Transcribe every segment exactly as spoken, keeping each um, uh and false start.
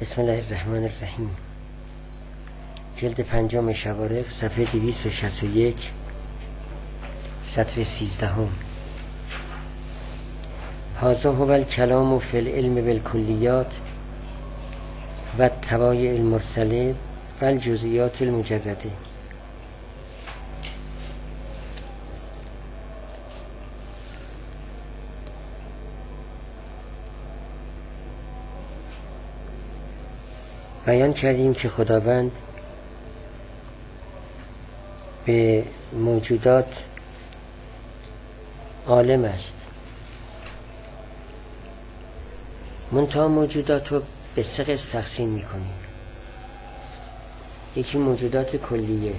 بسم الله الرحمن الرحیم. جلد پنجم شوارق، صفحه دویست و شصت و یک، سطر سیزدهم. هذا هو الکلام فی العلم بالکلیات و الطبایع المرسله و الجزئیات المجرده. بیان کردیم که خداوند به موجودات عالم است، منتها موجودات رو به سه قسم تقسیم میکنیم. یکی موجودات کلیه،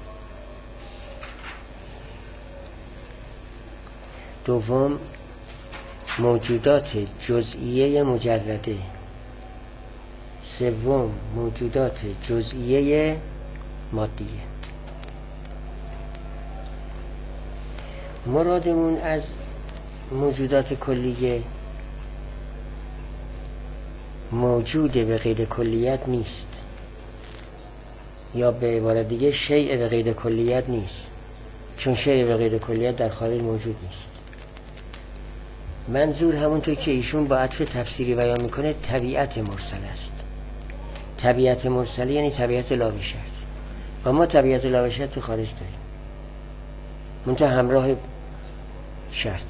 دوم موجودات جزئیه مجرده، سوم موجودات جزئیه مادیه. مرادمون از موجودات کلیه موجود به غیر کلیت نیست، یا به عبارت دیگه شیء به غیر کلیت نیست، چون شیء به غیر کلیت در خارج موجود نیست. منظور همونطور که ایشون با عطف تفسیری بیان میکنه طبیعت مرسل است. طبیعت مرسله یعنی طبیعت لا به شرط، و ما طبیعت لا به شرط تو خارج داریم، منتها همراه شرط.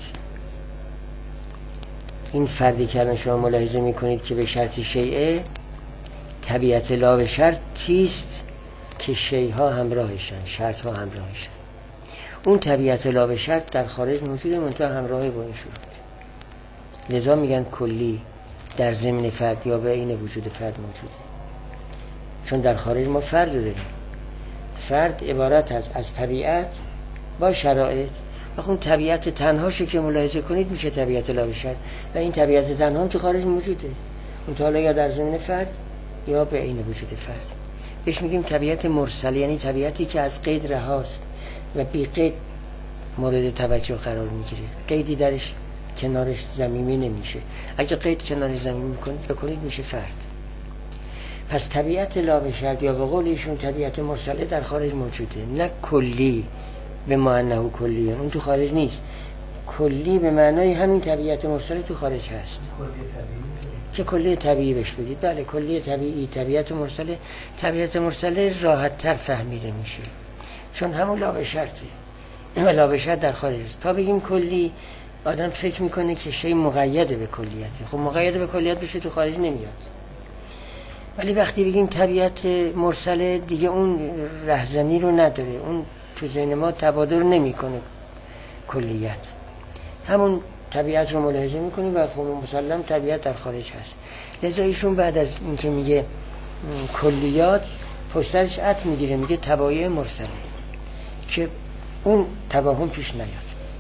این فردی که الان شما ملاحظه میکنید که به شرط شیعه، طبیعت لا به شرطیست که شیعها همراهشن، شرطها همراهشن. اون طبیعت لا به شرط در خارج موجوده، منتها همراه با این شروط. لذا میگن کلی در ضمن فرد یا به این وجود فرد موجوده، چون در خارج ما فرد رو داریم. فرد عبارت است از طبیعت با شرایط، و اون طبیعت تنهاشو که ملاحظه کنید میشه طبیعت لا به شرط، و این طبیعت تنها هم تو خارج موجوده، اون حالا یا در ضمن فرد یا به این وجود فرد. بهش میگیم طبیعت مرسل، یعنی طبیعتی که از قید رهاست و بی قید مورد توجه قرار میگیره، قیدی درش کنارش ضمیمی نمیشه. اگه قید کنارش ضمیمی بکنید بکنید میشه فرد. پس طبیعت لا به شرط یا به قول ایشون طبیعت مرسله در خارج موجوده، نه کلی به معنی کلیه، اون تو خارج نیست. کلی به معنای همین طبیعت مرسله تو خارج هست. کلی طبیعی که کلی طبیعی بهش بگید. بله، کلی طبیعی. طبیعت مرسله طبیعت مرسله راحت تر فهمیده میشه، چون همون لا به شرطه و لا به شرط در خارج است. تا بگیم کلی، آدم فکر میکنه که شی مقید به کلیته. خب مقید به کلیت بشه تو خارج نمیاد. ولی وقتی بگیم طبیعت مرسله دیگه اون رهزنی رو نداره، اون تو ذهن ما تبادر نمیکنه کلیت، همون طبیعت رو ملاحظه میکنیم و خب مسلم طبیعت در خارج هست. لذا ایشون بعد از اینکه میگه کلیات پشترش عطف میگیره، میگه طبایع مرسله، که اون توهم پیش نیاد.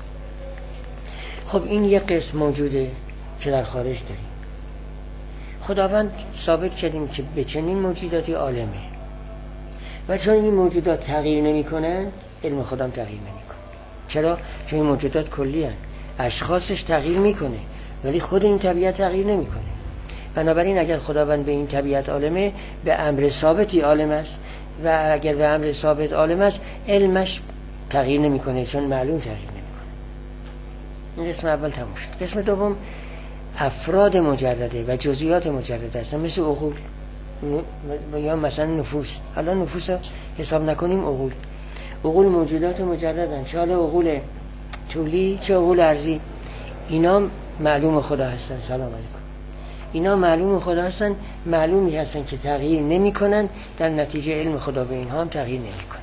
خب این یک قسم موجوده که در خارج داریم. خداوند ثابت کردیم که به چنین موجوداتی عالمه، و چون این موجودات تغییر نمی کنن، علم خودم تغییر نمی کنه. چرا؟ چون این موجودات کلی هن. اشخاصش تغییر میکنه ولی خود این طبیعت تغییر نمی کنه. بنابراین اگر خداوند به این طبیعت عالمه، به امر ثابتی عالم است، و اگر به امر ثابت عالم است، علمش تغییر نمی کنه، چون معلوم تغییر نمی کنه. این قسم اول تموم شد. قسم دوم افراد مجرده و جزئیات مجرده هستن، مثل عقول یا مثلا نفوس. الان نفوس حساب نکنیم، عقول عقول موجودات مجردن، چه حالا عقول طولی چه عقول ارضی. اینا معلوم خدا هستن. سلام علیکم. اینا معلوم خدا هستن، معلومی هستن که تغییر نمی کنن، در نتیجه علم خدا به اینها هم تغییر نمی کنه.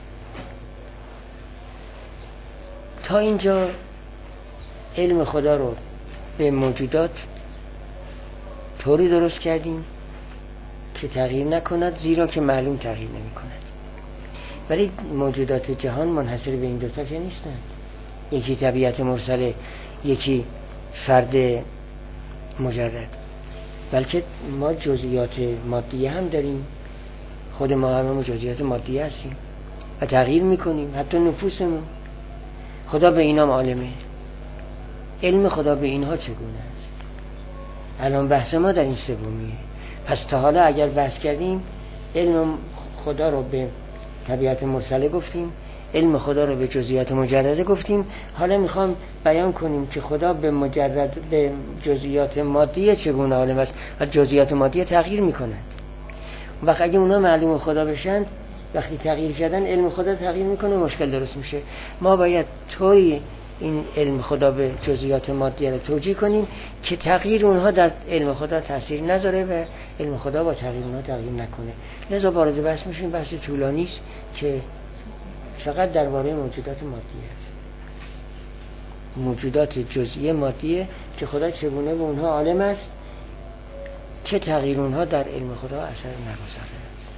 تا اینجا علم خدا رو به موجودات طوری درست کردیم که تغییر نکند، زیرا که معلوم تغییر نمی کند. ولی موجودات جهان منحصر به این دوتا که نیستند. یکی طبیعت مرسله، یکی فرد مجرد، بلکه ما جزئیات مادیه هم داریم. خود ما هم جزئیات مادیه هستیم و تغییر میکنیم، حتی نفوسمون. خدا به اینام عالمه. علم خدا به اینها چگونه است؟ الان بحث ما در این سومیه. پس تا حالا اگر بحث کردیم علم خدا رو به طبیعت مرسله گفتیم، علم خدا رو به جزئیات مجرده گفتیم. حالا میخوام بیان کنیم که خدا به مجرد به جزئیات مادیه چگونه عالم است و جزئیات مادیه تغییر میکنند. وقت اگه اونا معلوم خدا بشن، وقتی تغییر کردن علم خدا تغییر میکنه، مشکل درست میشه. ما باید طوری این علم خدا به جزئیات مادیه رو توجیه کنیم که تغییر اونها در علم خدا تاثیر نذاره و علم خدا با تغییر اونها تغییر نکنه. لذا وارد بحث میشیم. بحث طولانی است که فقط درباره موجودات مادیه است، موجودات جزئی مادیه که خدا چگونه به اونها عالم است، چه تغییر اونها در علم خدا اثر نگذاره.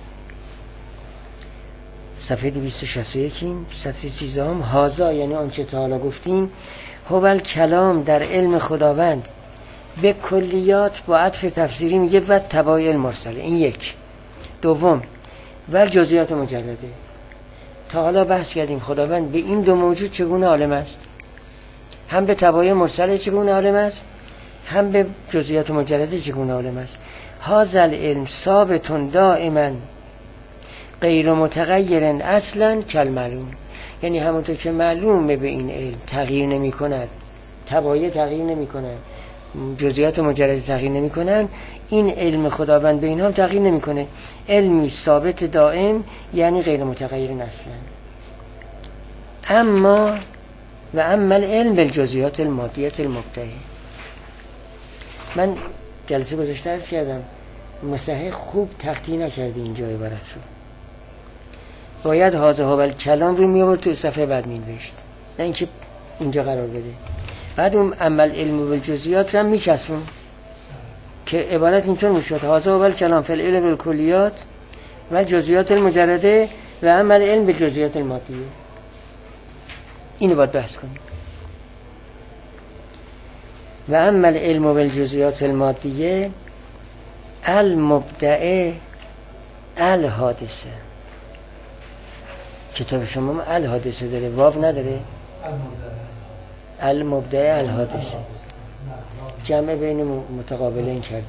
صفحه دویست و شصت و یک، صفحه سیزده هم. هازا یعنی آنچه تا حالا گفتیم، هو کلام در علم خداوند به کلیات با عطف تفسیری میگه و تبایع المرسله. این یک. دوم و جزئیات مجرده. تا حالا بحث کردیم خداوند به این دو موجود چگونه عالم است، هم به تبایع مرسله چگونه عالم است، هم به جزئیات مجرده چگونه عالم است. هذا العلم ثابت دائما غیر متغیر اصلا کالمعلوم. یعنی همونطور که معلومه به این علم تغییر نمی کند، تبایع تغییر نمی کند، جزئیات مجرده تغییر نمی کنند، این علم خداوند به این هم تغییر نمی کنه. علمی ثابت دائم یعنی غیر متغیر اصلا. اما و اما العلم بالجزئیات المادیه المبتدئه. من جلسه گذشته عرض کردم مصحح خوب تخطی نکردی اینجا عبارت رو، باید هازا هو کلام رو میآورد تو صفحه بعد مینوشت، نه اینکه اینجا قرار بده. بعد اون عمل علم بالجزئیات رو هم میچسبون که عبارت اینطور میشد: هازا هو کلام فی العلم بالکلیات و جزئیات المجرده و عمل علم بالجزئیات المادیه. اینو باید بحث کنیم. و عمل علم بالجزئیات المادیه المبدعه الحادثه. کتاب شما الحادثه داره، واو نداره. المبدعه الحادثه جمع بین متقابلین کرده.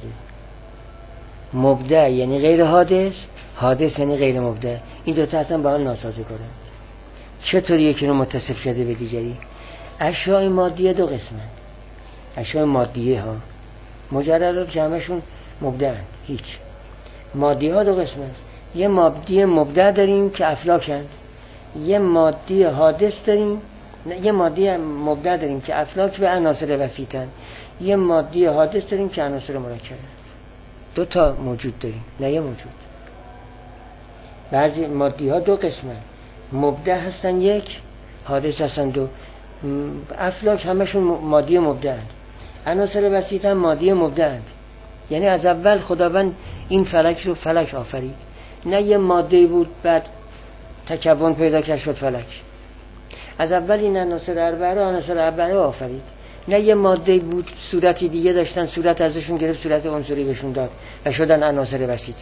مبدع یعنی غیر حادث، حادث یعنی غیر مبدع. این دو تا اصلا با هم ناسازگارن. چطور یکی رو متصف کرده به دیگری؟ اشیاء مادیه دو قسمند. اشیاء مادیه ها مجردات که همشون مبدعن، هیچ. مادیه ها دو قسمند. یه مادی مبدع داریم که افلاکند، یه مادی حادث داریم، یه مادی مبدع داریم که افلاک و عناصر وسیطن، یه مادی حادث داریم که عناصر مرکبه. دو تا موجود داریم، نه یه موجود. بعضی مادی ها دو قسمن، مبدع هستن یک، حادث هستن دو. افلاک همشون مادی مبدعند، عناصر وسیط هم مادی مبدعند. یعنی از اول خداوند این فلک رو فلک آفرید، نه یه ماده بود بعد تکون پیدا کرد شد فلک. از اول این عناصر اربعه رو عناصر اربعه آفرید، نه یه ماده بود صورتی دیگه داشتن، صورت ازشون گرفت صورت عنصری بهشون داد و شدن عناصر وسیطه.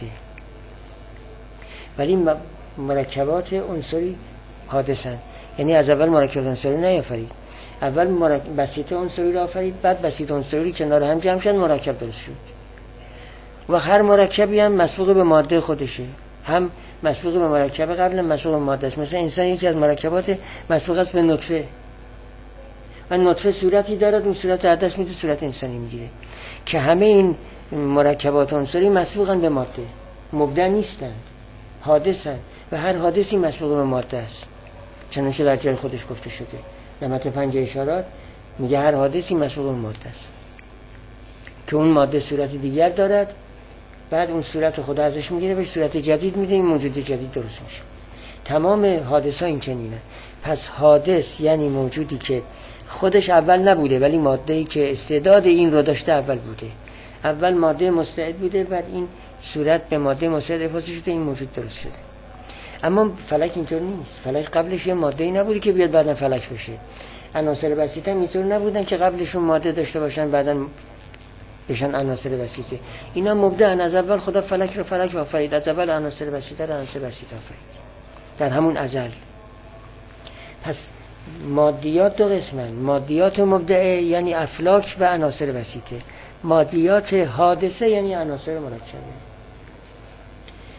ولی مرکبات عنصری حادثن. یعنی از اول مرکب عنصری نیافرید، اول مرکب بسیط عنصری رو آفرید، بعد بسیط عنصری کنار هم جمع شد مرکب درست شد. و هر مرکبی هم مسبوق به ماده خودشه، هم مسبوق به مرکب قبل، مسبوق به ماده است. مثلا انسان یکی از مرکبات مسبوق است به نطفه و نطفه صورتی دارد، اون صورت رو دست میده صورت انسانی میگیره. که همه این مرکبات عنصری مسبوقن به ماده، مبدع نیستند، حادثن و هر حادثی مسبوق به ماده است. چنانچه در جای خودش گفته شده در متن پنج اشارات میگه هر حادثی مسبوق به ماده است که اون ماده صورت دیگر دارد، بعد اون صورت خدا ازش میگیره به صورت جدید میده، این موجود جدید درست میشه. تمام حادثه ها این چنینه. پس حادث یعنی موجودی که خودش اول نبوده ولی ماده‌ای که استعداد این رو داشته اول بوده. اول ماده مستعد بوده، بعد این صورت به ماده مستعد اضافه شده، این موجود درست شده. اما فلک اینطور نیست. فلک قبلش یه ماده‌ای نبوده که بیاد بعداً فلک بشه. عناصر وسیطه هم اینطور نبودن که قبلشون ماده داشته باشن بعداً بشن عناصر وسیطه. اینا مبدعن. از اول خدا فلک رو فلک آفرید، از اول عناصر وسیطه رو عناصر وسیطه آفرید در همون ازل. پس مادیات دو قسمن، مادیات مبدعه یعنی افلاک و عناصر وسیطه، مادیات حادثه یعنی عناصر مرکبه.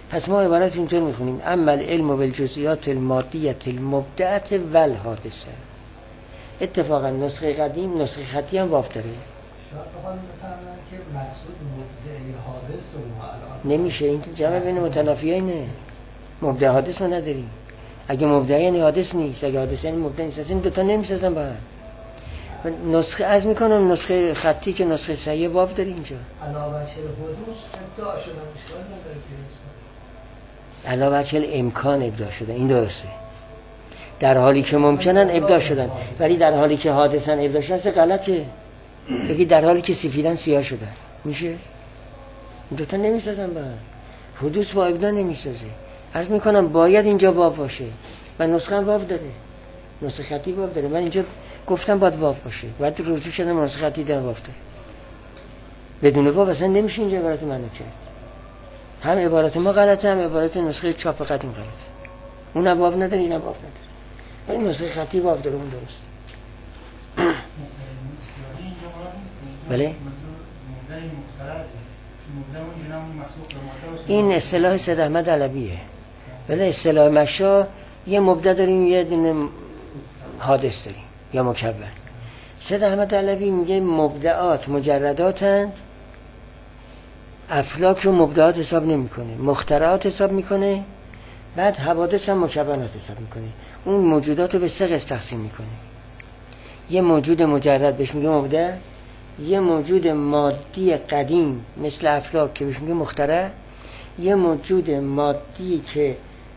پس ما عبارت اینطور میخونیم اما العلم بالجزئیات المادیت المبدعت والحادثه. اتفاقا نسخه قدیم نسخه خطی هم واف داره. شاید بخوام بفهمن که مقصود مبدع حادث رو ما الان نمیشه، این جمع بین متنافیه اینه. مبدع حادث ما نداریم. اگه مبدع یعنی حادث نیست، اگه حادث یعنی مبدع نیست، اصلا این دوتا نمیسازن با هم. نسخه از میکنم نسخه خطی که نسخه صحیح واف داره اینجا. علاوه بر حدوث ابداع شدن اشکال نداره که علاوه بر امکان ابداع شدن، این درسته. در حالی که ممکنن ابداع شدن، ولی در حالی که حادثن ابداع شدن غلطه. بگی در حالی که سفیدن سیاه شدن میشه؟ این دوتا نمیسازن با هم. حدوث با ابداع نمیسازه. عرض میکنم باید اینجا واف باشه و نسخه هم واف داره، نسخه خطی واف داره. من اینجا گفتم باید واف باشه، بعد رجوع شدم نسخه خطی دارم واف داره. بدون واف اصلا نمیشه اینجا عبارت منو کرد. هم عبارت ما غلطه، هم عبارت نسخه چاپ قدیم غلطه. اونم واف نداره، اینم واف نداره، ولی نسخه خطی واف داره، اون درست. بله این اصطلاح سید احمد علویه. ولی اصطلاح مشا یه مبدع داریم یه دونه حادث داریم یا مکون. سید احمد علوی میگه مبدعات مجرداتند، افلاک رو مبدعات حساب نمیکنه، مخترعات حساب میکنه، بعد حوادث هم مکونات حساب میکنه. اون موجودات رو به سه قسم تقسیم میکنه. یه موجود مجرد بهش میگه مبدع، یه موجود مادی قدیم مثل افلاک که بهش میگه مخترع، یه موجود مادی که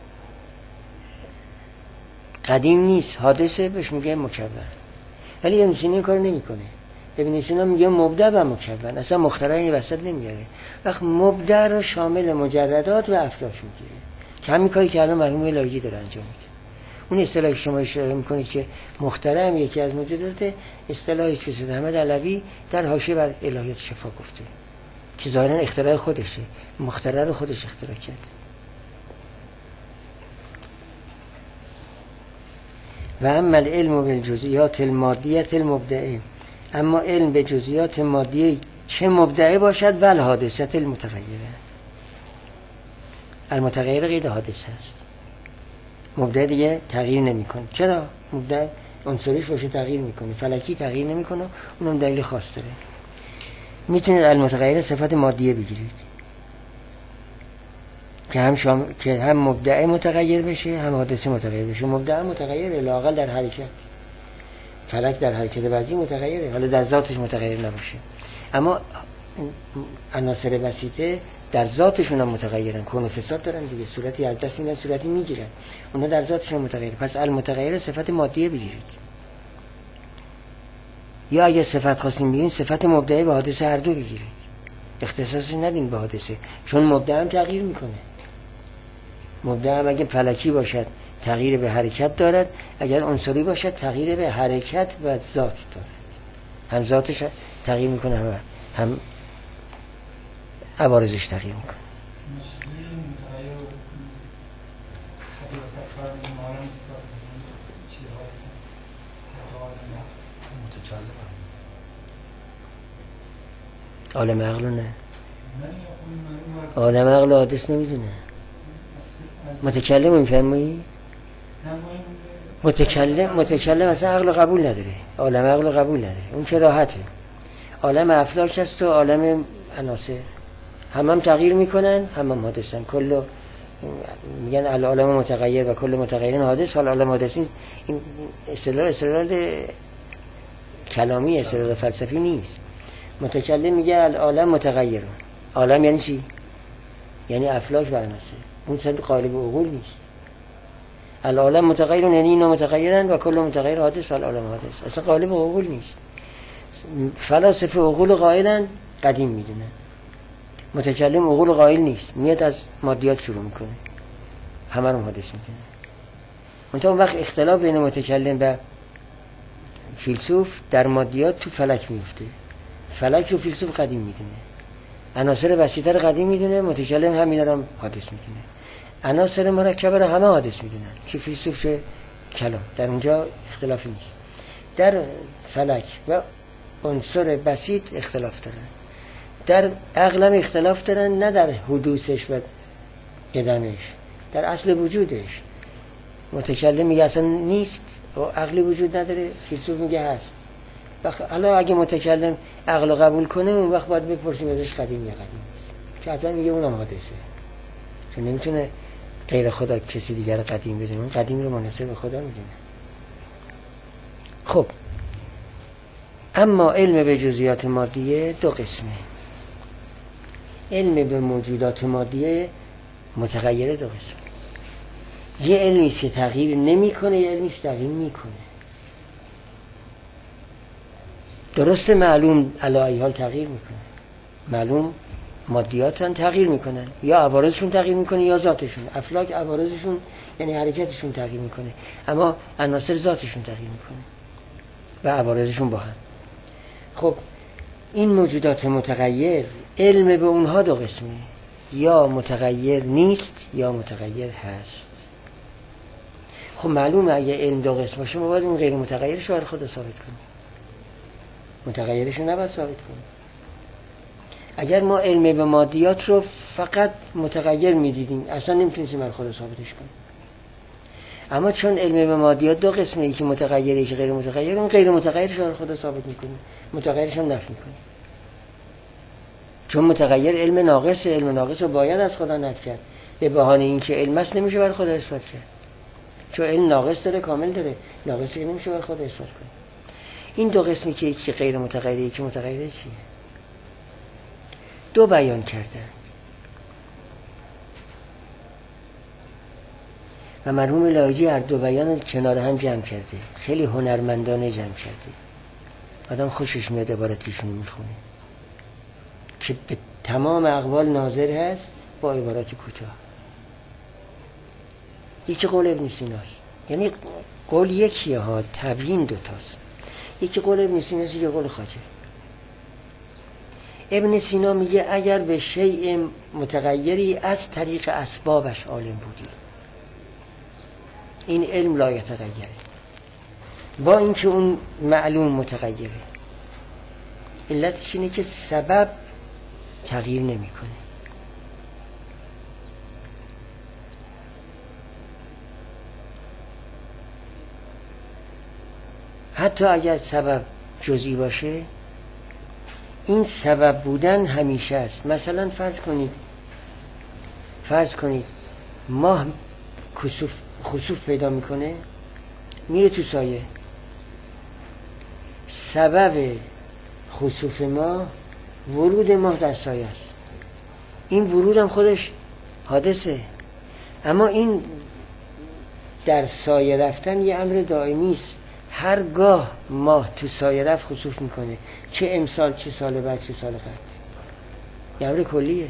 قدیم نیست حادثه بهش میگه مکون. ولی ابن سینا این کار نمیکنه. ابن سینا میگه مبدع و مکون، اصلا مخترع این وسط نمیاره. وقت مبدع رو شامل مجردات و افلاک میگیره که همین کاری که الان مرحوم لاجی داره انجام میده. اون اصطلاحی شما اشاره میکنید که مخترع هم یکی از موجودات، اصطلاحی است که سید احمد علوی در حاشیه بر الهیات شفا گفته که ظاهرا اختراع خودشه، مخترع رو خودش اختراع کرد. و اما العلم بالجزئیات المادیت المبدعه، اما علم به جزئیات مادیه چه مبدعه باشد ول حادثت المتغیره. المتغیره قید حادثه است. مبدع دیگه تغییر نمیکنه. چرا؟ مبدع عنصریش باشه تغییر میکنه، فلکی تغییر نمیکنه. اونم دلیل خاص داره. میتونید المتغیر صفت مادیه بگیرید که هم شام... که هم مبدع متغیر بشه هم حادثه متغیر بشه. مبدع متغیره لااقل در حرکت، فلک در حرکت بعضی متغیره، حالا در ذاتش متغیر نباشه. اما عناصر بسیطه در ذاتشون هم متغیرن، کون و فساد دارن دیگه، صورتی از دست میدن صورتی میگیرن، اونا در ذاتشون متغیره. پس المتغیر صفت مادیه بگیرید، یا اگه صفت خواستین بگیرید صفت مبدعه به حادثه هر دو بگیرید، اختصاصی ندین به حادثه، چون مبدع هم تغییر میکنه. مبدع هم اگه فلکی باشد تغییر به حرکت دارد، اگر عنصری باشد تغییر به حرکت و ذات دارد. هم ذاتش تغییر میکنه هم هم عوارضش تغییر میکنه. عالم عقل نه، عالم عقل حادث نمیدونه. متکلم میفهمی؟ متکلم متکلم اصلا عقل قبول نداره، عالم عقل قبول نداره، اون که راحته. عالم افلاک هست و عالم عناصر هم هم تغییر میکنن هم هم حادثن. کل میگن العالم متغیر و کل متغیرین حادث. حالا عالم حادثین این اصطلاح اصطلاح کلامی، اصطلاح فلسفی نیست. متکلم میگه العالم متغیر. عالم یعنی چی؟ یعنی افلاک و عناصر. اون صد قالب عقول نیست. العالم متغیر یعنی اینا متغیرن و کل متغیر حادث و العالم حادث. اصلا قالب عقول نیست. فلاسفه عقول قائلن، قدیم میدونن. متکلم عقول قائل نیست، میاد از مادیات شروع میکنه، همه رو حادث میکنه. منتها اون وقت اختلاف بین متکلم و فیلسوف در مادیات تو فلک میفته. فلک رو فیلسوف قدیم میدونه، عناصر بسیطه رو قدیم میدونه، متکلم همینا رو حادث میدونه. عناصر مرکبه رو همه حادث میدونن، چه فیلسوف چه کلام. در اونجا اختلافی نیست. در فلک و عنصر بسیط اختلاف دارن، در عقل هم اختلاف دارن، نه در حدوثش و قدمش، در اصل وجودش. متکلم میگه اصلا نیست و عقلی وجود نداره، فیلسوف میگه هست. حالا اگه متکلم عقل قبول کنه اون وقت باید بپرسیم ازش قدیم یا قدیم نیست، که حتما میگه اونم حادثه، چون نمیتونه غیر خدا کسی دیگر قدیم بدونه، اون قدیم رو منحصر به خدا میدونه. خب اما علم به جزئیات مادیه دو قسمه. علم به موجودات مادیه متغیر دو قسم. یه علمی است که تغییر نمیکنه، یه علمی است تغییر میکنه. درسته معلوم علی حال تغییر میکنه، معلوم مادیاتن تغییر میکنن، یا عوارضشون تغییر میکنه یا ذاتشون. افلاک عوارضشون یعنی حرکتشون تغییر میکنه، اما عناصر ذاتشون تغییر میکنه و عوارضشون با هم. خب این موجودات متغیر علم به اونها دو قسمه، یا متغیر نیست یا متغیر هست. خب معلومه اگه علم دو قسم باشه ما باید اون غیر متغیرش رو برای خود ثابت کنیم، متغیرش رو نباید ثابت کنیم. اگر ما علم به مادیات رو فقط متغیر میدیدیم اصلا نمیتونیم برای خود ثابتش کنیم. اما چون علم به مادیات دو قسمه، یکی متغیر یکی غیر متغیر، اون غیر متغیرش رو برای خود ثابت میکنیم، متغیرش هم نفی میکنیم. چون متغیر علم ناقصه، علم ناقص رو باید از خدا نفی کرد. به بهانه اینکه علم است نمیشه برای خدا اثبات کرد، چون علم ناقص داره کامل داره، ناقص که نمیشه برای خدا اثبات کنه. این دو قسمی که یکی غیر متغیر یکی متغیر چیه؟ دو بیان کردند و مرحوم لاجی هر دو بیان رو کنار هم جمع کرده، خیلی هنرمندانه جمع کرده. آدم خوشش میاد عبارتیشون رو میخونه که به تمام اقوال ناظر هست با عبارات کوتاه. یکی قول ابن سیناست، یعنی قول یکیه ها، تبیین دوتاست. یکی قول ابن سیناست یکی قول خواجه. ابن سینا میگه اگر به شیء متغیری از طریق اسبابش عالم بودی این علم لا یتغیره، با اینکه اون معلوم متغیره. علتش اینه که سبب تغییر نمیکنه. حتی اگر سبب جزئی باشه این سبب بودن همیشه است. مثلا فرض کنید فرض کنید ماه خسوف خسوف پیدا میکنه، میره تو سایه. سبب خسوف ماه ورود ماه در سایه است. این ورود هم خودش حادثه، اما این در سایه رفتن یه امر دائمی است. هرگاه ماه تو سایه رفت خسوف میکنه، چه امسال چه سال بعد چه سال قبل. یه امر کلیه.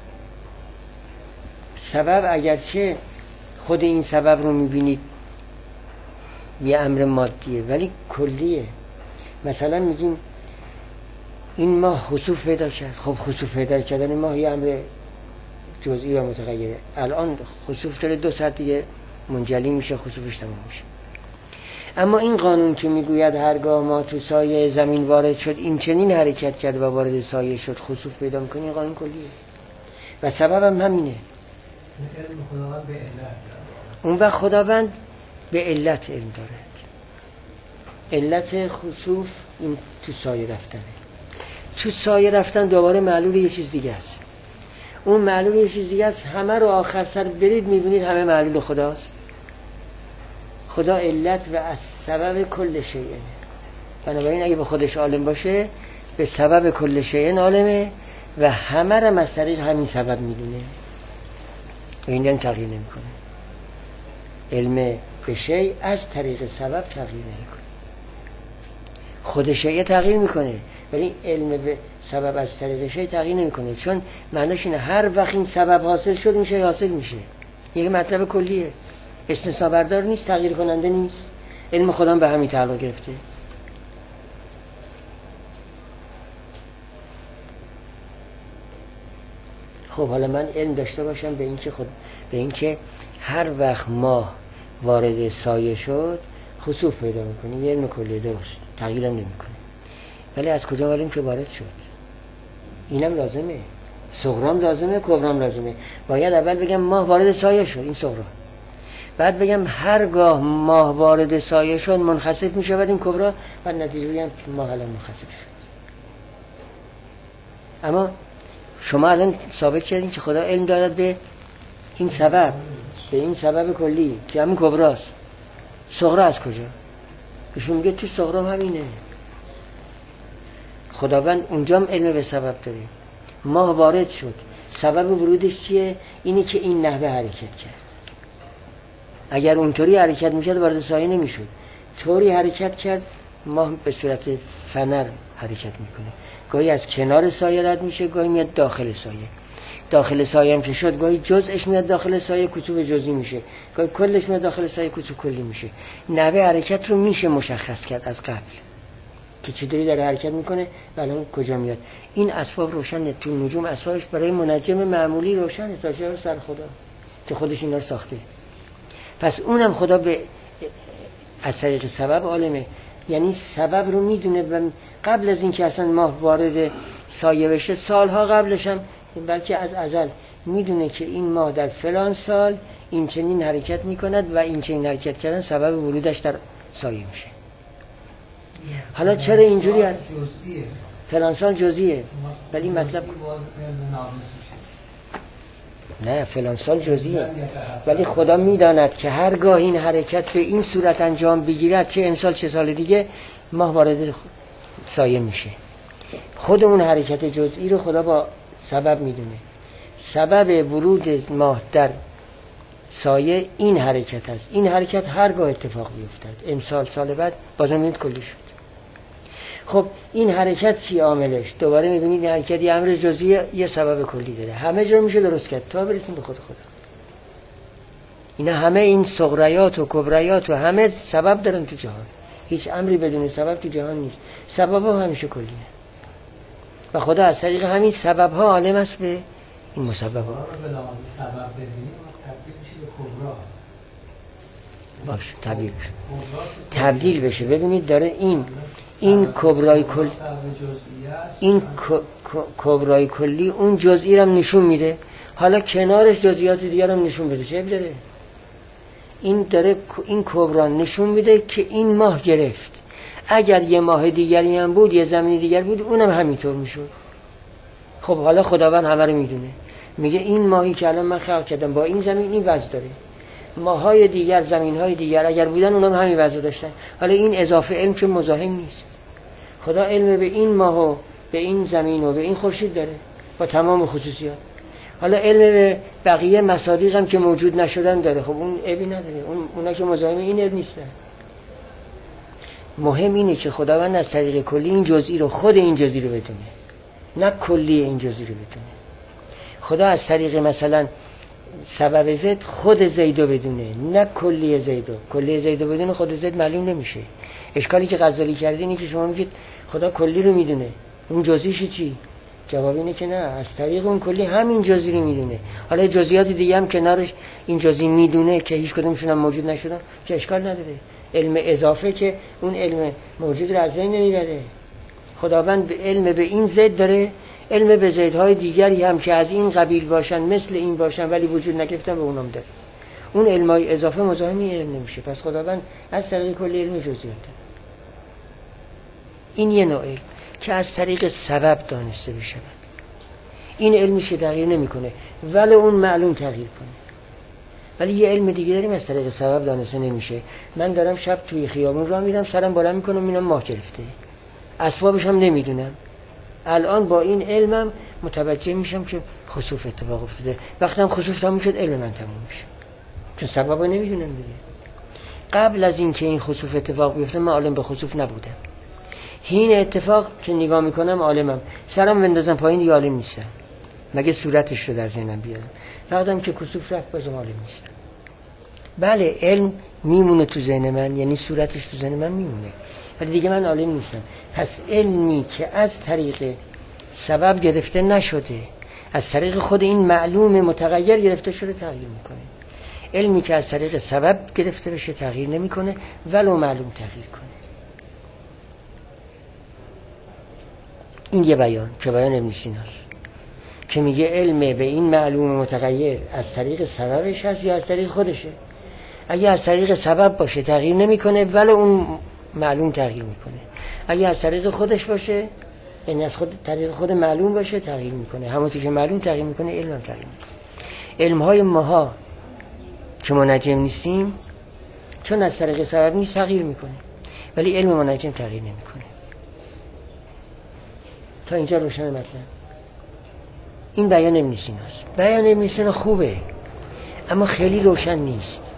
سبب اگرچه خود این سبب رو میبینید یه امر مادیه ولی کلیه. مثلا میگیم این ماه خسوف پیدا کرد، خب خسوف پیدا کردن ماه یه امر جزئی و متغیره. الان خسوف داره دو ساعت دیگه منجلی میشه، خسوفش تمام میشه. اما این قانون که میگوید هرگاه ما تو سایه زمین وارد شد این چنین حرکت کرد و وارد سایه شد خسوف پیدا میکنه، این قانون کلیه و سبب هم همینه. علم خداوند به علت، اون وقت خداوند به علت علم دارد. علت خسوف این تو سایه رفتنه. تو سایه رفتن دوباره معلول یه چیز دیگه است. اون معلول یه چیز دیگه است. همه رو آخر سر برید میبینید همه معلول خداست. خدا علت و از سبب کل شیء. بنابراین اگه به خودش عالم باشه به سبب کل شیء عالمه و همه رو از طریق همین سبب میدونه و این هم تغییر نمیکنه. علم به شیء از طریق سبب تغییر نمیکنه. خود شیء تغییر میکنه ولی علم به سبب از طریق شیء تغییر نمیکنه، چون معناش اینه هر وقت این سبب حاصل شد این شیء حاصل میشه. یک مطلب کلیه، استثناء بردار نیست، تغییر کننده نیست. علم خدا به همین تعلق گرفته. خب حالا من علم داشته باشم به اینکه خود به اینکه هر وقت ماه وارد سایه شد خسوف پیدا میکنه، یه علم کلی درست، تغییرم نمیکنه. ولی از کجا معلوم که وارد شد؟ اینم لازمه. صغرام لازمه، کبرام لازمه. باید اول بگم ماه وارد سایه شد، این صغرا. بعد بگم هرگاه ماه وارد سایه شد منخسف می شود این کبرا، بعد نتیجه بگم ماه الان منخسف شد. اما شما الان ثابت کردین که خدا علم دارد به این سبب، به این سبب کلی که همین کبراست. صغرا از کجا؟ ایشون میگه تو صغرا هم همینه. خداوند اونجا هم علم به سبب داره. ماه وارد شد، سبب ورودش چیه؟ اینی که این نحوه حرکت کرد. اگر اونطوری حرکت میکرد وارد سایه نمیشد. طوری حرکت کرد ماه به صورت فنر حرکت میکنه. گاهی از کنار سایه رد میشه، گاهی میاد داخل سایه. داخل سایه هم که شد گاهی جزءش میاد داخل سایه، کوچوب جزئی میشه. گاهی کلش میاد داخل سایه، کوچوب کلی میشه. نحوه حرکت رو میشه مشخص کرد از قبل که چطوری داره حرکت میکنه و الان کجا میاد. این اسباب روشنه، تو نجوم اسبابش برای منجم معمولی روشنه تا جای سر خدا که خودش اینا رو ساخته. پس اونم خدا به از طریق سبب عالمه، یعنی سبب رو میدونه و قبل از این که اصلا ماه وارد سایه بشه، سالها قبلش هم بلکه از ازل میدونه که این ماه در فلان سال این چنین حرکت میکند و این چنین حرکت کردن سبب ورودش در سایه میشه. حالا چرا اینجوری هست؟ فلان سال جزئیه، ولی مطلب نه، فلان سال جزئیه، ولی خدا میداند که هرگاه این حرکت به این صورت انجام بگیرد، چه امسال چه سال دیگه، ماه وارد سایه میشه. خود اون حرکت جزئی رو خدا با سبب میدونه. سبب ورود ماه در سایه این حرکت است. این حرکت هرگاه اتفاق بیفتد، امسال سال بعد، بازم میبینید کلی شد. خب این حرکت چی عاملش؟ دوباره میبینید این حرکت یه امر جزئی یه سبب کلی داره. همه جا میشه درست کرد تا برسیم به خود خدا. اینا همه این صغریات و کبریات و همه سبب دارن تو جهان. هیچ امری بدون سبب تو جهان نیست. سبب ها همیشه کلیه و خدا از طریق همین سبب ها عالم است به این مسبب ها. به لحاظ سبب ببینیم تبدیل میشه به کبرا. باشه تبدیل بشه. تبدیل بشه. ببینید داره این این کبرای کلی، این کبرای کلی اون جزئی رو نشون میده. حالا کنارش جزئیات دیگر هم نشون بده. چه داره؟ این داره این کبرا نشون میده که این ماه گرفت. اگر یه ماه دیگری هم بود، یه زمین دیگر بود، اونم همینطور میشد. خب حالا خداوند همه رو میدونه. میگه این ماهی که الان من خلق کردم با این زمین این وضع داره. ماهای دیگر، زمینهای دیگر اگر بودن اونم همین وضع داشتن. حالا این اضافه علم که مزاحم نیست. خدا علم به این ماه و به این زمین و به این خورشید داره با تمام خصوصیات. حالا علم به بقیه مصادیق هم که موجود نشدن داره. خب اون عیبی نداره. اون اونا که مزاحم این علم نیستن. مهم اینه که خداوند از طریق کلی این جزئی رو، خود این جزئی رو بدونه، نه کلی این جزئی رو بدونه. خدا از طریق مثلا سبب زید خود زیدو بدونه، نه کلی زیدو. کلی زیدو بدونه خود زید معلوم نمیشه. اشکالی که غزالی کردین اینه که شما میگید خدا کلی رو میدونه، اون جزئیش چی؟ جواب اینه که نه، از طریق اون کلی همین جزئی رو میدونه. حالا جزئیات دیگه هم کنارش این جزئی میدونه که هیچ کدومشون هم موجود نشدن، که اشکال نداره. علم اضافه که اون علم موجود رو از بین نمیبره. خداوند به علم به این زید داره، علم به زیدهای دیگری هم که از این قبیل باشن، مثل این باشن ولی وجود نگرفتن به اونم داره. اون علمای اضافه مزاحم این علم نمیشه. پس خداوند از طریق کلی علم جزئیات داره. این یه نوع علم که از طریق سبب دانسته بشود. این علمیشه تغییر نمیکنه ولی اون معلوم تغییر کنه. ولی یه علم دیگه داریم از طریق سبب دانسته نمیشه. من دارم شب توی خیابون راه میرم، سرم بالا میکنم میبینم ماه گرفته، اسبابش هم نمیدونم. الان با این علمم متوجه میشم که خسوف اتفاق افتاده. وقتی هم خسوف تموم شد علم من تموم میشه، چون سبب رو نمیدونم دیگه. قبل از این که این خسوف اتفاق بیفته من عالم به خسوف نبودم. این اتفاق که نگاه میکنم عالمم، سرم بندازم پایین دیگه عالم نیستم، مگه صورتش رو در ذهنم بیارم. وقتم که خسوف رفت بازم عالم نیستم. بله علم میمونه تو ذهن من، یعنی صورتش تو ذهن من میمونه، ولی دیگه من عالم نیستم. پس علمی که از طریق سبب گرفته نشده، از طریق خود این معلوم متغیر گرفته شده، تغییر میکنه. علمی که از طریق سبب گرفته بشه تغییر نمیکنه ولو معلوم تغییر کنه. این یه بیان که بیان ابن سیناست. که میگه علم به این معلوم متغیر از طریق سببش هست یا از طریق خودشه. اگه از طریق سبب باشه تغییر نمیکنه ولی اون معلوم تغییر میکنه. اگه از طریق خودش باشه، یعنی از خود طریق خود معلوم باشه، تغییر میکنه. همونطور که معلوم تغییر میکنه، علم هم تغییر میکنه. علم های ماها که منجم نیستیم، چون از طریق سبب نیست، تغییر میکنه، ولی علم منجم تغییر نمیکنه. تا اینجا روشن مطلب. این بیان ابن سینا است. بیان ابن سینا خوبه اما خیلی روشن نیست.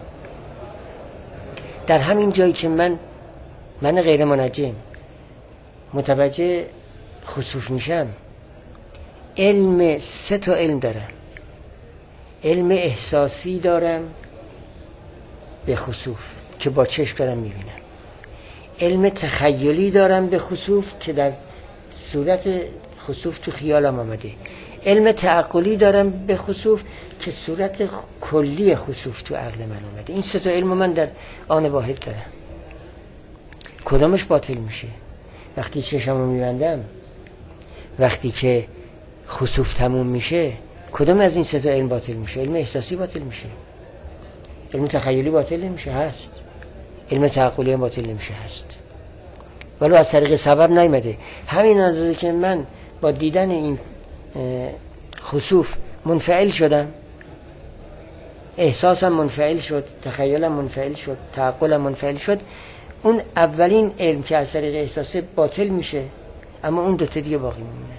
در همین جایی که من من غیر منجم متوجه خسوف میشم، علم سه تا علم دارم. علم احساسی دارم به خسوف که با چشم دارم میبینم. علم تخیلی دارم به خسوف که در صورت خسوف تو خیالم آمده. علم تعقلی دارم به خسوف که صورت کلی خسوف تو عقل من آمده. این سه تا علم من در آن واحد دارم. کدامش باطل میشه؟ وقتی چشمو میبندم، وقتی که خسوف تموم میشه، کدام از این سه تا علم باطل میشه؟ علم احساسی باطل میشه. علم تخیلی باطل نمیشه، هست. علم تعقلی هم باطل نمیشه، هست. ولو از طریق سبب نیامده. همین اندازه که من با دیدن این خسوف منفعل شدم، احساسم منفعل شد، تخیلم منفعل شد، تعقلم منفعل شد، اون اولین علم که از طریق احساس باطل میشه، اما اون دوتا دیگه باقی میمونه.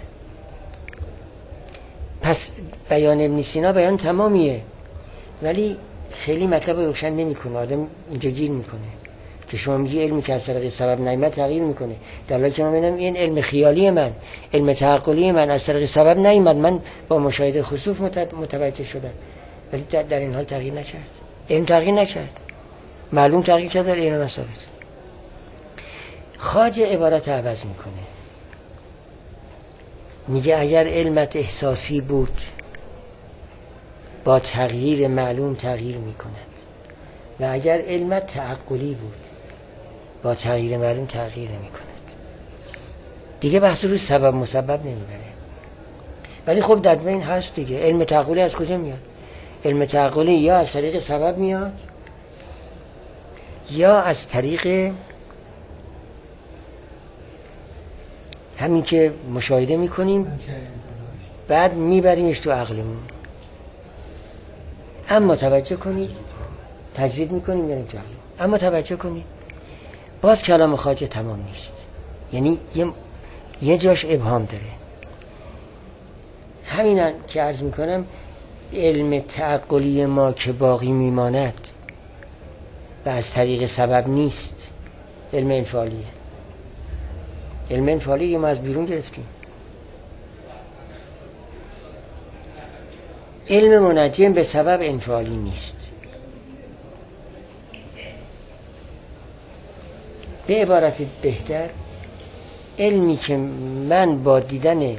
پس بیان ابن سینا بیان تمامیه، ولی خیلی مطلب روشن نمیکنه. آدم اینجا گیر میکنه که شما میگی علمی که از طریق سبب نیامد تغییر میکنه، در حالی که من میگم این علم خیالی من، علم تعقلی من از طریق سبب نیامد، من با مشاهده خسوف متوجه شدم، ولی در, در این حال تغییر نکرد. علم تغییر نکرد، معلوم تغییر کرد، در علم ثابت. خواجه عبارت عوض میکنه، میگه اگر علمت احساسی بود با تغییر معلوم تغییر میکند و اگر علمت تعقلی بود با تغییر معلوم تغییر نمیکند. دیگه بحث رو سبب مسبب نمیبره. ولی خب در بین هست دیگه. علم تعقلی از کجا میاد؟ علم تعقلی یا از طریق سبب میاد یا از طریق همین که مشاهده میکنیم بعد میبریمش تو عقلمون. اما توجه کنید، تجرید میکنیم میاریم تو عقلمون. اما توجه کنید باز کلام خواجه تمام نیست، یعنی یه, یه جاش ابهام داره. همین که عرض میکنم علم تعقلی ما که باقی میماند و از طریق سبب نیست، علم انفعالیه. علم انفعالی ما از بیرون گرفتیم. علم منجم به سبب انفعالی نیست. به عبارت بهتر، علمی که من با دیدن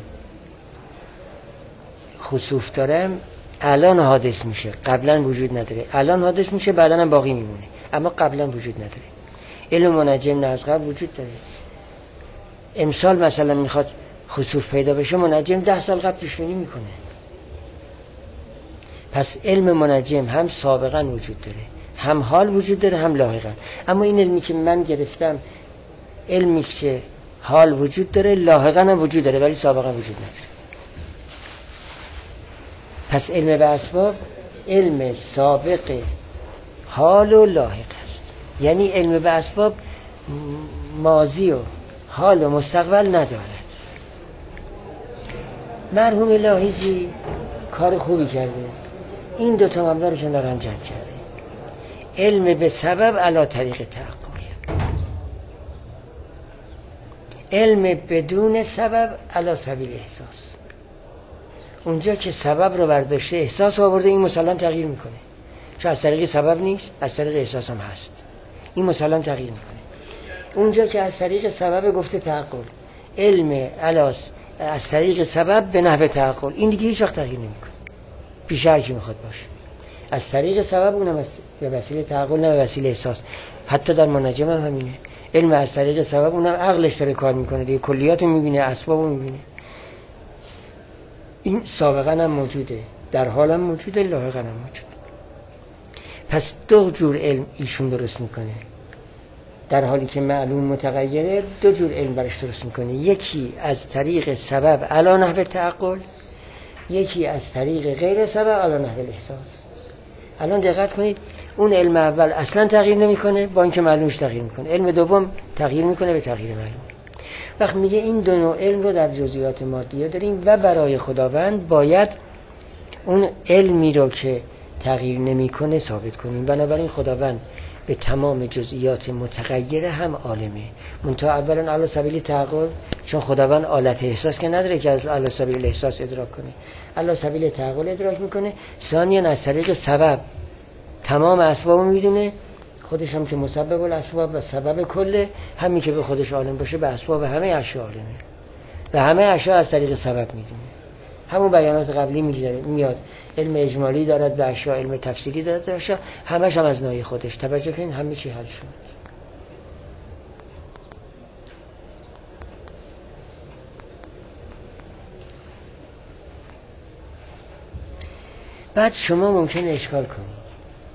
خسوف دارم الان حادث میشه، قبلا وجود نداره. الان حادث میشه، بعدا هم باقی میمونه، اما قبلا وجود نداره. علم منجم نه از قبل وجود داره. امسال مثلا میخواد خسوف پیدا بشه، منجم ده سال قبل پیش بینی میکنه. پس علم منجم هم سابقا وجود داره، هم حال وجود داره، هم لاحقا. اما این علمی که من گرفتم علمی است که حال وجود داره، لاحقا هم وجود داره، ولی سابقا وجود نداره. پس علم به اسباب علم سابق حال و لاحق است. یعنی علم به اسباب ماضی و حال و مستقبل ندارد. مرحوم لاهیجی کار خوبی کرده، این دو تا مبنا رو کنار هم جمع کرده. علم به سبب علی طریق تعقل، علم بدون سبب علی سبیل احساس. اونجا که سبب رو برداشته احساس آورده، این مسلم تغییر میکنه، چون از طریق سبب نیست، از طریق احساس هم هست. این مسلم تغییر میکنه. اونجا که از طریق سبب گفته تعقل، علم علاس از طریق سبب به نحو تعقل، این دیگه هیچ وقت تغییر نمیکنه، پیش هر کی میخواد باشه. از طریق سبب، اونم به وسیله تعقل نه به وسیله احساس. حتی در منجم هم همینه. علم از طریق سبب، اونم عقلش داره کار میکنه دیگه، کلیات رو میبینه، اسباب رو میبینه. این سابقا هم موجوده، در حال هم موجوده، لاحقا هم موجوده. پس دو جور علم ایشون درست میکنه، در حالی که معلوم متغیره دو جور علم برش درست میکنه. یکی از طریق سبب علی نحو تعقل، یکی از طریق غیر سبب علی نحو الاحساس. الان دقت کنید، اون علم اول اصلا تغییر نمیکنه، با اینکه معلومش تغییر میکنه. علم دوم تغییر میکنه به تغییر معلوم. وقت میگه این دو نوع علم رو در جزئیات مادیه داریم و برای خداوند باید اون علمی رو که تغییر نمیکنه ثابت کنیم. بنابراین خداوند به تمام جزئیات متغیره هم عالمه، منتها اولا علی سبیل تعقل، چون خداوند آلت احساس که نداره که از علی سبیل الاحساس ادراک کنه، علی سبیل تعقل ادراک میکنه. ثانیا از طریق سبب تمام اسباب میدونه، خودش هم که مسبب الاسباب و سبب کله، همین که به خودش عالم باشه به اسباب همه اشیاء عالمه و همه اشیاء از طریق سبب میدونه. همون بیانات قبلی میاد، علم اجمالی دارد به اشیاء، علم تفصیلی دارد به اشیاء، همش هم از نوع خودش. توجه کنین همه چی حل شد. بعد شما ممکنه اشکال کنید،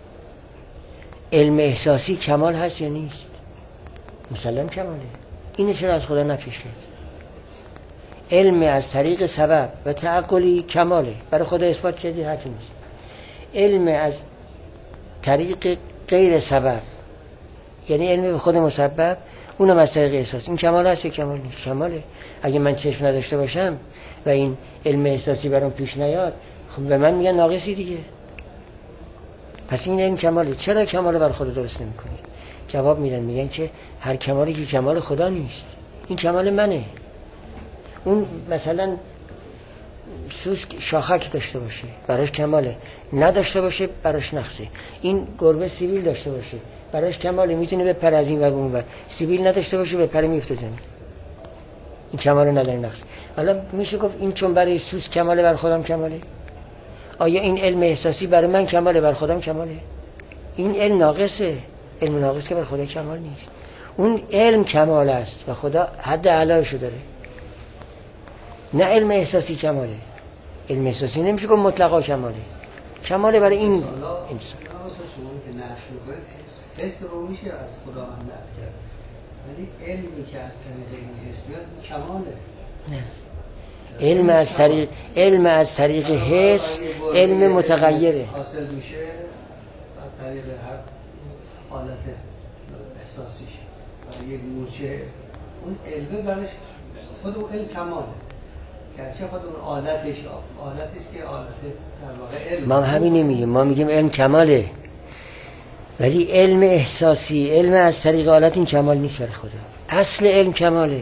علم احساسی کمال هست یا نیست؟ مسلم کماله. اینه چرا از خدا نفیش کرد؟ علم از طریق سبب و تعقلی کماله، برای خدا اثبات کردی حرفی نیست. علم از طریق غیر سبب، یعنی علم به خود مسبب، اونم از طریق احساس، این کمال هست یا کمال نیست؟ کماله. اگه من چشم نداشته باشم و این علم احساسی برام پیش نیاد، خب به من میگن ناقصی دیگه. پس این علم کماله. چرا کمال بر خدا درست نمی کنید؟ جواب میدن، میگن که هر کمالی که کمال خدا نیست، این کمال منه. اون مثلا سوسک شاخک داشته باشه براش کماله، نداشته باشه براش نقصه. این گربه سیبیل داشته باشه براش کماله، میتونه به پر از این و اون ور. سیبیل نداشته باشه به پر میفته زمین، این کماله نداره نقص. حالا میشه گفت این چون برای سوسک کماله بر خودم کماله، آیا این علم احساسی برای من کماله بر خودم کماله؟ این علم ناقصه، علم ناقص که بر خدا کمال نیست. اون علم کمال است و خدا حد اعلاشو داره، نه علم احساسی کماله. علم احساسی نمیشه گفت مطلقا کماله، کماله برای این انسان. شما که نفی میکنید حس رو میشه از خدا هم نفی کرد، ولی علمی که از طریق این حس میاد کماله. نه، علم از طریق علم از طریق حس علم متغیره حاصل میشه از طریق هر حالت احساسیش. برای یک مورچه اون علمه برش خود اون علم کماله، گرچه خود اون آلتش آلتیست که آلت در واقع علم. ما همین نمیگیم، ما میگیم علم کماله، ولی علم احساسی، علم از طریق آلت، این کمال نیست برای خدا. اصل علم کماله،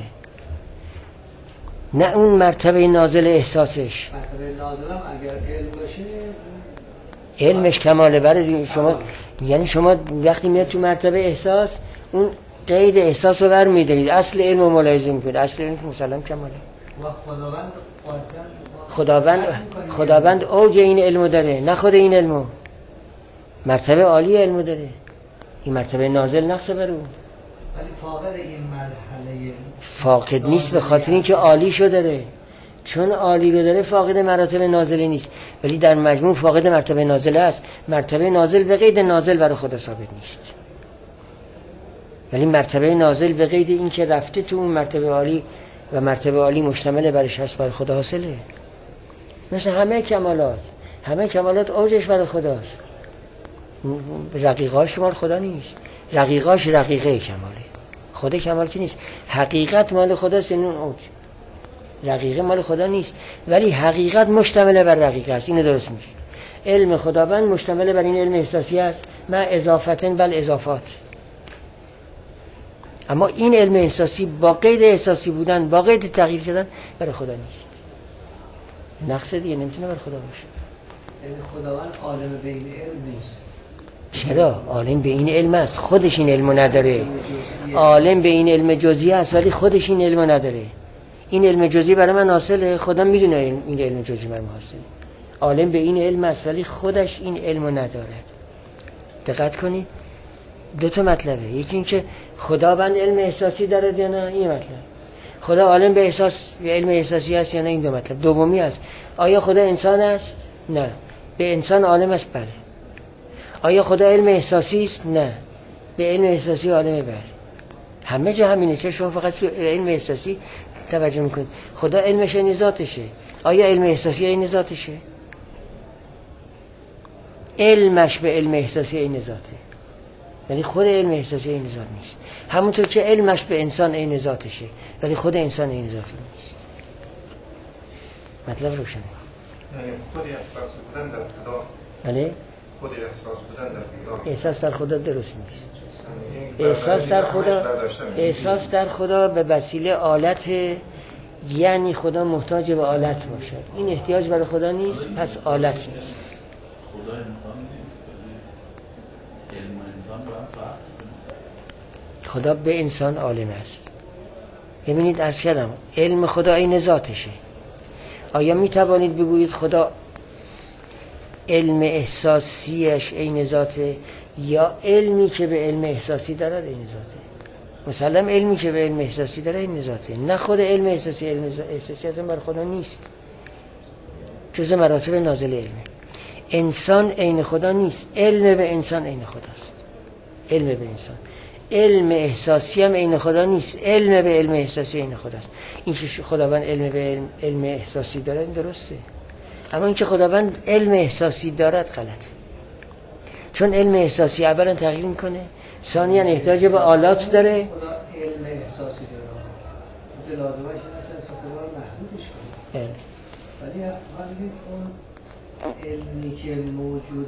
نه اون مرتبه نازل احساسش. مرتبه نازل هم اگر علم باشه علمش کماله برای شما. یعنی شما وقتی میاد تو مرتبه احساس، اون قید احساس رو بر میدارید، اصل علم رو ملاحظه میکنید، اصل علم مسلم کماله. و خداوند خداوند خداوند اوج این علمو داره، نه خود این علمو، مرتبه عالی علمو داره. این مرتبه نازل نقصه بر اون، ولی فاقد این مرحله فاقد نیست، به خاطر اینکه عالی شو داره. چون عالی رو داره فاقد مراتب نازله نیست، ولی در مجموع فاقد مرتبه نازله است. مرتبه نازل به قید نازل برای خدا ثابت نیست، ولی مرتبه نازل به قید این که رفته تو اون مرتبه عالی و مرتبه عالی مشتمل برش هست برای خدا حاصله. مثل همه کمالات، همه کمالات اوجش برای خداست، رقیقاش مال خدا نیست. رقیقاش رقیقه کماله، خدا کمال که نیست. حقیقت مال خداست، این اون اوج. رقیقه مال خدا نیست، ولی حقیقت مشتمل بر رقیقه است. اینو درست میگه. علم خداوند مشتمل بر این علم احساسی است، ما اضافتن بل اضافات. اما این علم احساسی با قید احساسی بودن، با قید تغییر کردن، برای خدا نیست. نقص دیگه نمیتونه برای خدا باشه. یعنی خداوند عالم به این علم نیست. چرا؟ عالم به این علم است، خودش این علمو نداره. عالم به این علم جزئی است ولی خودش این علمو نداره. این علم جزئی برای من حاصله، خدا میدونه این علم جزئی برای من حاصله. عالم به این علم است ولی خودش این علمو ندارد. دقت کنید، دو تا مطلبه. یکی این که خداوند علم احساسی داره یا نه، این مطلب. خدا عالم به احساس به علم احساسی هست یا نه؟ این دو مطلب. دومی است آیا خدا انسان است؟ نه. به انسان عالم است؟ بله. آیا خدا علم احساسی است؟ نه. به علم احساسی عالمه؟ بله. همه جا همینه. چه شما فقط تو علم احساسی توجه میکنید؟ خدا علمش این ذاتشه. آیا علم احساسی این ذاتشه؟ علمش به علم احساسی این ذاته، ولی خود علم احساسی این ذات نیست. همونطور که علمش به انسان این ذاتشه، ولی خود انسان این ذات نیست. مطلب روشنه. یعنی خودی احساس بودن در خدا. بله؟ خودی احساس بودن در خدا. احساس در خدا درست نیست. احساس در خدا احساس در خدا به وسیله آلت، یعنی خدا محتاج به آلت باشد. این احتیاج برای خدا نیست، پس آلت نیست. خدا انسان نیست، علم انسان با هم فرق. خدا به انسان عالم است. ببینید عرض کردم علم خدا این ذاتشه. آیا می توانید بگویید خدا علم احساسیش این ذاته یا علمی که به علم احساسی دارد این ذاته؟ مثلا علمی که به علم احساسی داره این ذاته، نه خود علم احساسی. علم احساسی اصلا بر خدا نیست، جزء مراتب نازل علمه. انسان عین خدا نیست، علم به انسان عین خداست. علم به انسان، علم احساسی هم عین خدا نیست، علم به علم احساسی عین خداست. این که خداوند علم به علم, علم احساسی داره این درسته، اما این که خداوند علم احساسی دارد غلطه. چون علم احساسی اولا تغییر میکنه، ثانیاً احتیاج به آلات داره. خدا علم احساسی داره، لازمش اینه استقرار محدودش کنه. بله. ولی حالی اون علمی که موجود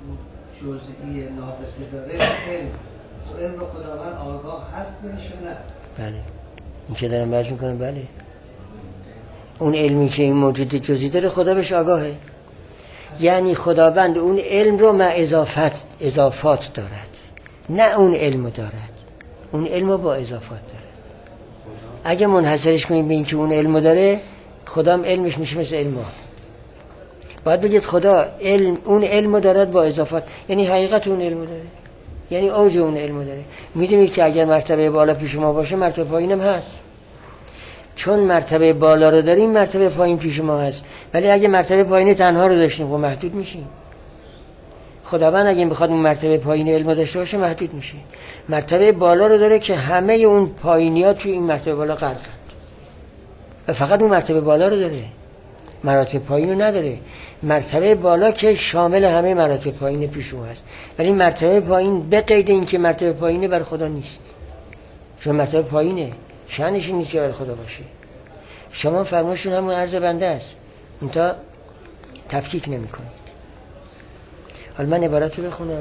جزئی ناقصه داره، علم تو علم خداوند آگاه هست بهش نه؟ بله. این که دارم برش میکنم بله. اون علمی که این موجود جزئی داره خدا بهش آگاهه، یعنی خداوند اون علم رو مع اضافت اضافات دارد، نه اون علم دارد. اون علم رو با اضافات دارد. اگه منحصرش کنید به این که اون علم داره، خدا هم علمش میشه مثل علم ها. باید بگید خدا علم اون علم دارد با اضافات، یعنی حقیقت اون علم داره، یعنی اوج اون علم داره. میدونید که اگر مرتبه بالا پیش ما باشه مرتبه پایینم هست. چون مرتبه بالا رو داریم مرتبه پایین پیش ما هست، ولی اگه مرتبه پایین تنها رو داشتیم خب محدود میشیم. خداوند اگه بخواد اون مرتبه پایین علم داشته باشه محدود میشه. مرتبه بالا رو داره که همه اون پایینیات توی این مرتبه بالا غرقند و فقط اون مرتبه بالا رو داره، مراتب پایین رو نداره. مرتبه بالا که شامل همه مراتب پایین پیش او هست، ولی مرتبه پایین به قید این که مرتبه پایینه بر خدا نیست، چون مرتبه پایینه شأنش نیست که بر خدا باشه. شما فرمایشون همون عرض بنده است، اونتا تفکیک نمی کنید. حالا من عبارت رو بخونم.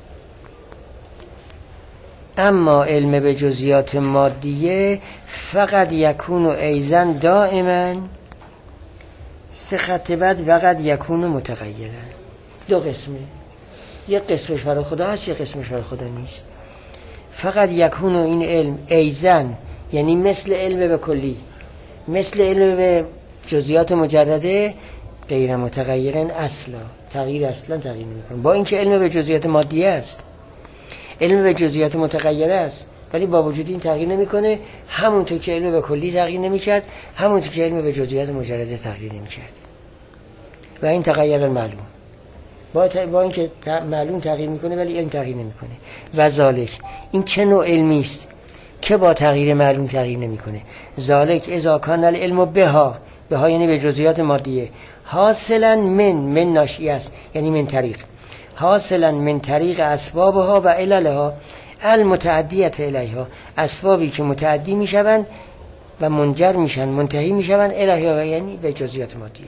اما علم به جزئیات مادیه فقط یکون ایزن دائما، سه خط بعد وقت یکون متغیرن. دو قسمه، یک قسمش برای خدا هست، یک قسمش برای خدا نیست. فقط یکون این علم ایزن یعنی مثل علم به کلی، مثل علم به جزئیات مجرده، غیر متغیرن اصلا، تغییر اصلا تغییر نمیکنه. با اینکه علم به جزئیات مادیه است، علم به جزئیات متغیره است، ولی با وجود این تغییر نمیکنه. همونطور که علم به کلی تغییر نمیکرد، همونطور که علم به جزئیات مجرده تغییر نمیکرد. و این تغییر معلوم، با ت... با اینکه ت... معلوم تغییر میکنه ولی این تغییر نمیکنه. و ذالک، این چه نوع علمی است که با تغییر معلوم تغییر نمیکنه؟ ذالک اذا کان العلم بها، بها یعنی به جزئیات مادیه، حاصلا من من ناشی است، یعنی من طریق، حاصلا من طریق اسبابها و عللها المتعدیت الیها، اسبابی که متعدی میشوند و منجر میشن منتهی میشوند الیها، یعنی به جزئیات مادیه.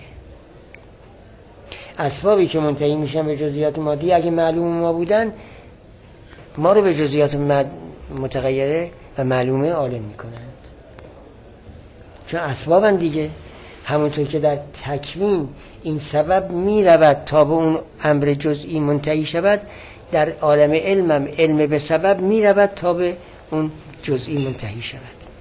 اسبابی که منتهی میشن به جزئیات مادیه اگه معلوم ما بودن، ما رو به جزئیات متغیره و معلومه عالم میکنند، چون اسبابن دیگه. همونطور که در تکوین این سبب میرود تا به اون امر جزئی منتهی شود، در عالم علمم علم به سبب میرود تا به اون جزئی منتهی شود.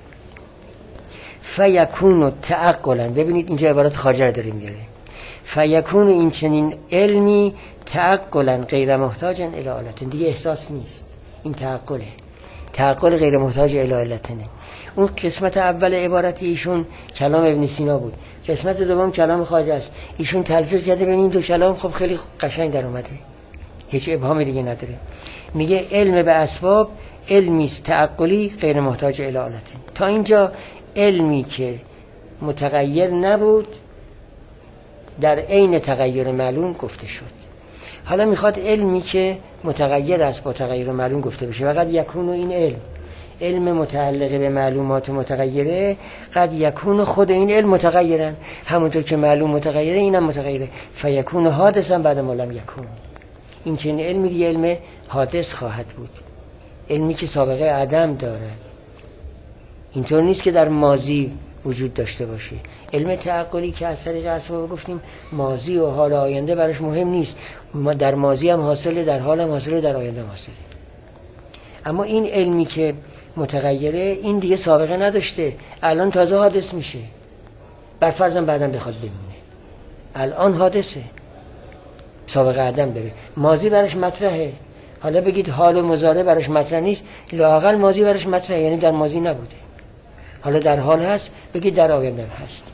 فیکون تعقلا، ببینید اینجا عبارت خارجه داره میاره، فیکون این چنین علمی تعقلا غیر محتاجا الی آلت، دیگه احساس نیست، این تعقله، تعقل غیر محتاج الی علتنه. اون قسمت اول عبارت ایشون کلام ابن سینا بود، قسمت دوم کلام خواجه است. ایشون تلفیق کرده بین این دو کلام، خب خیلی قشنگ در اومده، هیچ ابهامی دیگه نداره. میگه علم به اسباب علمی است تعقلی غیر محتاج الی علتنه. تا اینجا علمی که متغیر نبود در عین تغییر معلوم گفته شد. حالا میخواد علمی که متغیر است با تغییر معلوم گفته بشه. و قد یکون این علم علم متعلق به معلومات متغیره، قد یکون خود این علم متغیرن، همونطور که معلوم متغیره اینم متغیره. فیکون حادثا بعد ما لم یکون. این چنین علمی دیگه علم حادث خواهد بود، علمی که سابقه عدم دارد. اینطور نیست که در ماضی وجود داشته باشه. علم تعقلی که از طریق اسباب گفتیم ماضی و حال آینده براش مهم نیست، در ماضی هم حاصله، در حال هم حاصله، در آینده هم حاصله. اما این علمی که متغیره این دیگه سابقه نداشته، الان تازه حادث میشه، بر فرضم بعدم بخواد بمونه، الان حادثه، سابقه عدم داره، ماضی براش مطرحه. حالا بگید حال و مضارع براش مطرح نیست، لااقل ماضی براش مطرحه، یعنی در ماضی نبوده، حالا در حال هست، بگید در آینده هست.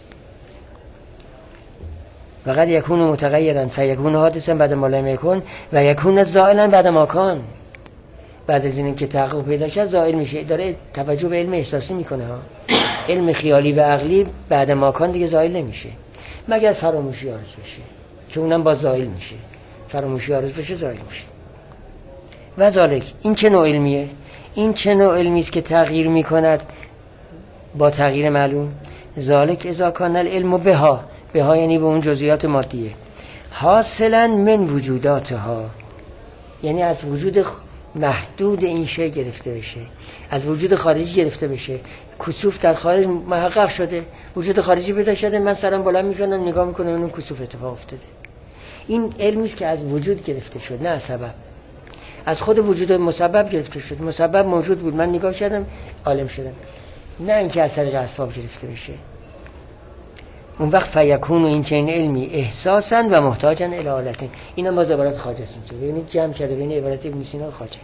وقد یکون متغیرا فیکون حادثا بعد ما لم یکن و یکون زائلا بعد ما کان. بعد از این که تحقق پیدا کرد زائل میشه. داره توجه به علم احساسی میکنه ها. علم خیالی و عقلی بعد ما کان دیگه زائل نمیشه مگر فراموشی عارض بشه، که اونم با زائل میشه. فراموشی عارض بشه زائل میشه. و ذالک این چه نوع علمیه؟ این چه نوع علمی است که تغییر میکند با تغییر معلوم؟ ذالک اذا کان العلم بها، بها یعنی به اون جزئیات مادیه، حاصلا من وجوداتها، یعنی از وجود محدود این شی گرفته بشه، از وجود خارجی گرفته بشه. کسوف در خارج محقق شده، وجود خارجی پیدا شده، من سرم بلند میکنم نگاه میکنم اون کسوف اتفاق افتاده. این علمی است که از وجود گرفته شد، نه از سبب. از خود وجود مسبب گرفته شد، مسبب موجود بود، من نگاه کردم عالم شدم، نه اینکه از طریق اسباب گرفته بشه. اون وقت فیکون این چنین علمی احساسا و محتاجا الی علتین. اینا ما عبارت خواجه است. ببینید جمع کرده بین عبارت ابن سینا و خواجه.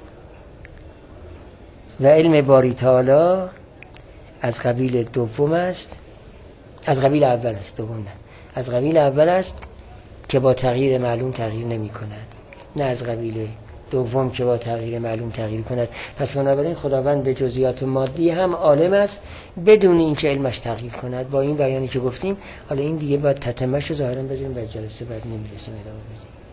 و علم باری تعالی از قبیل دوم است، از قبیل اول است، دوم نه، از قبیل اول است که با تغییر معلوم تغییر نمی کند، نه از قبیل دوم که با تغییر معلوم تغییر کند. پس بنابراین خداوند به جزئیات مادی هم عالم است بدون اینکه علمش تغییر کند. با این بیانی که گفتیم حالا این دیگه باید تتمه‌اش ظاهرا بذاریم، به جلسه بعد نمیرسیم ادامه بدیم.